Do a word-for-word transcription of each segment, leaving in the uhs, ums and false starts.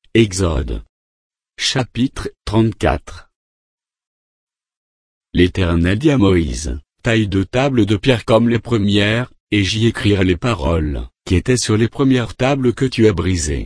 Exode. Chapitre trente-quatre. L'Éternel dit à Moïse, taille deux tables de pierre comme les premières, et j'y écrirai les paroles, qui étaient sur les premières tables que tu as brisées.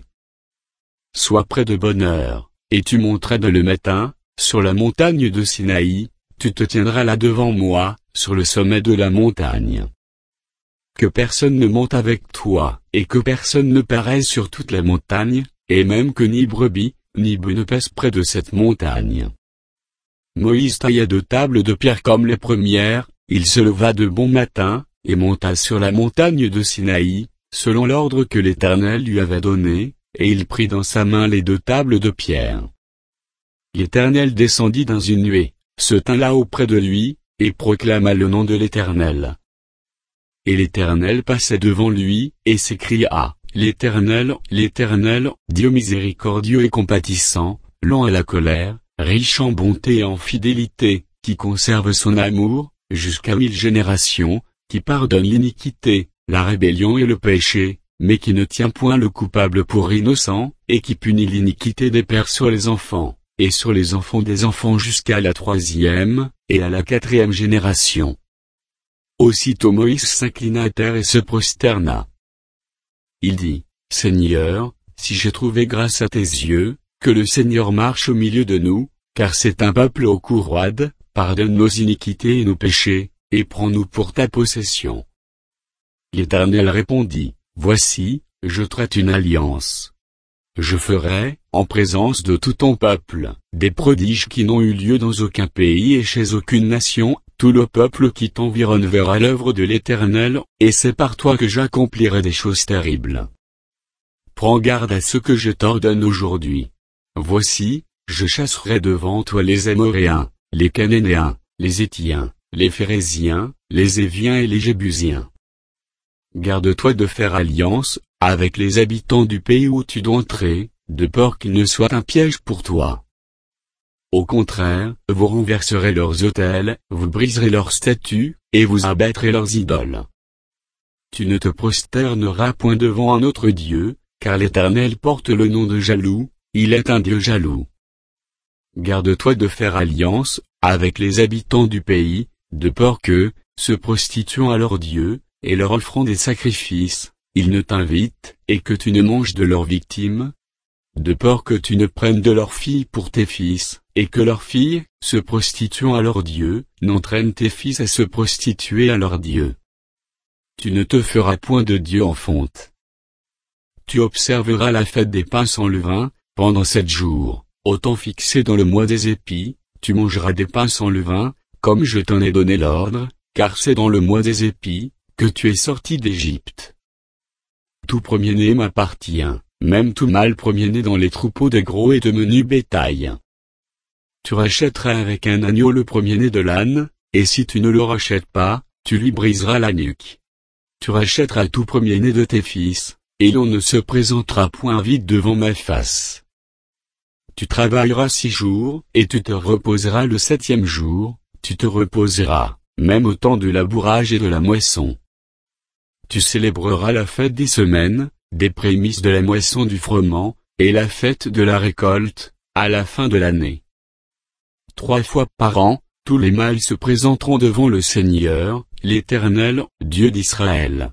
Sois prêt de bonne heure, et tu monteras dès le matin, sur la montagne de Sinaï, tu te tiendras là devant moi, sur le sommet de la montagne. Que personne ne monte avec toi, et que personne ne paraisse sur toute la montagne, et même que ni brebis, ni bœufs ne pèsent près de cette montagne. Moïse tailla deux tables de pierre comme les premières, il se leva de bon matin, et monta sur la montagne de Sinaï, selon l'ordre que l'Éternel lui avait donné, et il prit dans sa main les deux tables de pierre. L'Éternel descendit dans une nuée, se tint là auprès de lui, et proclama le nom de l'Éternel. Et l'Éternel passait devant lui, et s'écria, L'Éternel, l'Éternel, Dieu miséricordieux et compatissant, lent à la colère, riche en bonté et en fidélité, qui conserve son amour, jusqu'à mille générations, qui pardonne l'iniquité, la rébellion et le péché, mais qui ne tient point le coupable pour innocent, et qui punit l'iniquité des pères sur les enfants, et sur les enfants des enfants jusqu'à la troisième, et à la quatrième génération. Aussitôt Moïse s'inclina à terre et se prosterna. Il dit, Seigneur, si j'ai trouvé grâce à tes yeux, que le Seigneur marche au milieu de nous, car c'est un peuple au cou roide, pardonne nos iniquités et nos péchés, et prends-nous pour ta possession. L'Éternel répondit, Voici, je traite une alliance. Je ferai, en présence de tout ton peuple, des prodiges qui n'ont eu lieu dans aucun pays et chez aucune nation, tout le peuple qui t'environne verra l'œuvre de l'Éternel, et c'est par toi que j'accomplirai des choses terribles. Prends garde à ce que je t'ordonne aujourd'hui. Voici, je chasserai devant toi les Amoréens, les Cananéens, les Héthiens, les Phéréziens, les Éviens et les Jébusiens. Garde-toi de faire alliance avec les habitants du pays où tu dois entrer, de peur qu'il ne soit un piège pour toi. Au contraire, vous renverserez leurs autels, vous briserez leurs statues, et vous abattrez leurs idoles. Tu ne te prosterneras point devant un autre Dieu, car l'Éternel porte le nom de jaloux, il est un Dieu jaloux. Garde-toi de faire alliance avec les habitants du pays, de peur que, se prostituant à leurs dieux, et leur offrant des sacrifices, ils ne t'invitent, et que tu ne manges de leurs victimes, de peur que tu ne prennes de leurs filles pour tes fils, et que leurs filles, se prostituant à leurs dieux, n'entraînent tes fils à se prostituer à leurs dieux. Tu ne te feras point de Dieu en fonte. Tu observeras la fête des pains sans levain, pendant sept jours, au temps fixé dans le mois des épis, tu mangeras des pains sans levain, comme je t'en ai donné l'ordre, car c'est dans le mois des épis, que tu es sorti d'Égypte. Tout premier-né m'appartient, même tout mâle premier-né dans les troupeaux de gros et de menu bétail. Tu rachèteras avec un agneau le premier-né de l'âne, et si tu ne le rachètes pas, tu lui briseras la nuque. Tu rachèteras tout premier-né de tes fils, et l'on ne se présentera point vide devant ma face. Tu travailleras six jours, et tu te reposeras le septième jour, tu te reposeras, même au temps du labourage et de la moisson. Tu célébreras la fête des semaines, des prémices de la moisson du froment, et la fête de la récolte, à la fin de l'année. Trois fois par an, tous les mâles se présenteront devant le Seigneur, l'Éternel, Dieu d'Israël.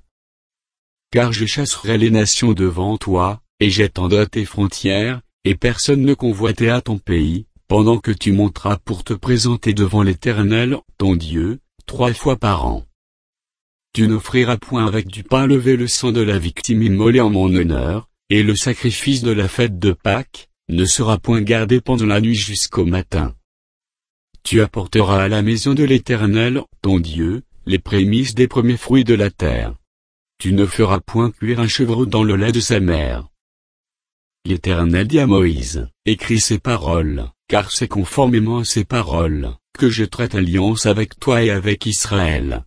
Car je chasserai les nations devant toi, et j'étendrai tes frontières, et personne ne convoitera ton pays, pendant que tu monteras pour te présenter devant l'Éternel, ton Dieu, trois fois par an. Tu n'offriras point avec du pain levé le sang de la victime immolée en mon honneur, et le sacrifice de la fête de Pâques, ne sera point gardé pendant la nuit jusqu'au matin. Tu apporteras à la maison de l'Éternel, ton Dieu, les prémices des premiers fruits de la terre. Tu ne feras point cuire un chevreau dans le lait de sa mère. L'Éternel dit à Moïse, écris ces paroles, car c'est conformément à ces paroles, que je traite alliance avec toi et avec Israël.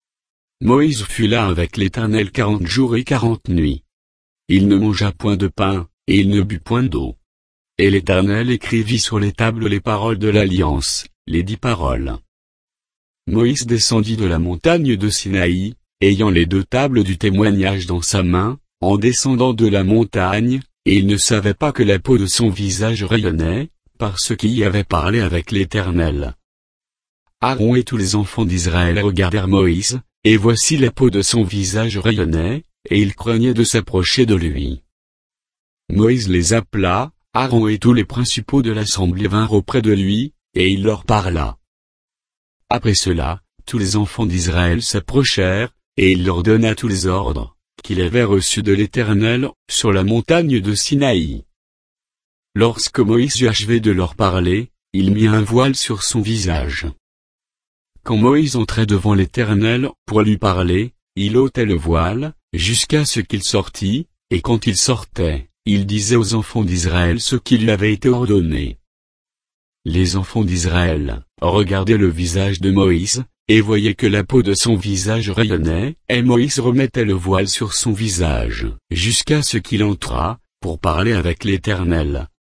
Moïse fut là avec l'Éternel quarante jours et quarante nuits. Il ne mangea point de pain, et il ne but point d'eau. Et l'Éternel écrivit sur les tables les paroles de l'alliance, les dix paroles. Moïse descendit de la montagne de Sinaï, ayant les deux tables du témoignage dans sa main, en descendant de la montagne, et il ne savait pas que la peau de son visage rayonnait, parce qu'il y avait parlé avec l'Éternel. Aaron et tous les enfants d'Israël regardèrent Moïse, et voici la peau de son visage rayonnait, et ils craignaient de s'approcher de lui. Moïse les appela, Aaron et tous les principaux de l'assemblée vinrent auprès de lui, et il leur parla. Après cela, tous les enfants d'Israël s'approchèrent, et il leur donna tous les ordres qu'il avait reçus de l'Éternel, sur la montagne de Sinaï. Lorsque Moïse eut achevé de leur parler, il mit un voile sur son visage. Quand Moïse entrait devant l'Éternel, pour lui parler, il ôtait le voile, jusqu'à ce qu'il sortît, et quand il sortait, il disait aux enfants d'Israël ce qui lui avait été ordonné. Les enfants d'Israël regardaient le visage de Moïse, et voyaient que la peau de son visage rayonnait, et Moïse remettait le voile sur son visage, jusqu'à ce qu'il entrât, pour parler avec l'Éternel.